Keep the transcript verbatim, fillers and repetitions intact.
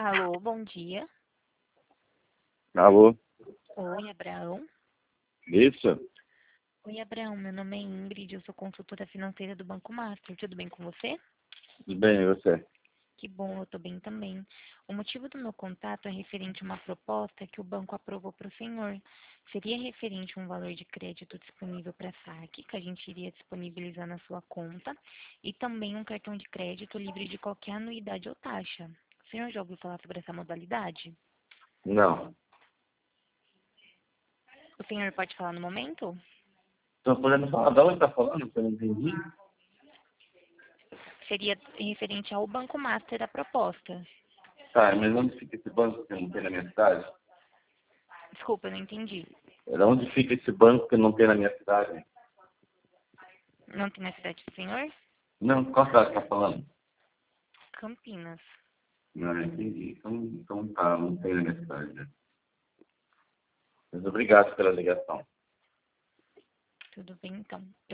Alô, bom dia. Alô? Oi, Abraão. Isso? Oi, Abraão. Meu nome é Ingrid, eu sou consultora financeira do Banco Master. Tudo bem com você? Tudo bem, e você? Que bom, eu tô bem também. O motivo do meu contato é referente a uma proposta que o banco aprovou para o senhor. Seria referente a um valor de crédito disponível para saque, que a gente iria disponibilizar na sua conta, e também um cartão de crédito livre de qualquer anuidade ou taxa. O senhor já ouviu falar sobre essa modalidade? Não. O senhor pode falar no momento? Estou podendo falar de onde está falando, que eu não entendi? Seria referente ao Banco Master da proposta. Tá, mas onde fica esse banco que não tem na minha cidade? Desculpa, eu não entendi. É onde fica esse banco que não tem na minha cidade? Não tem na cidade do senhor? Não, qual cidade está falando? Campinas. Não, entendi. Então, então tá, não tem na minha cidade, né? Mas obrigado pela ligação. Tudo bem, então.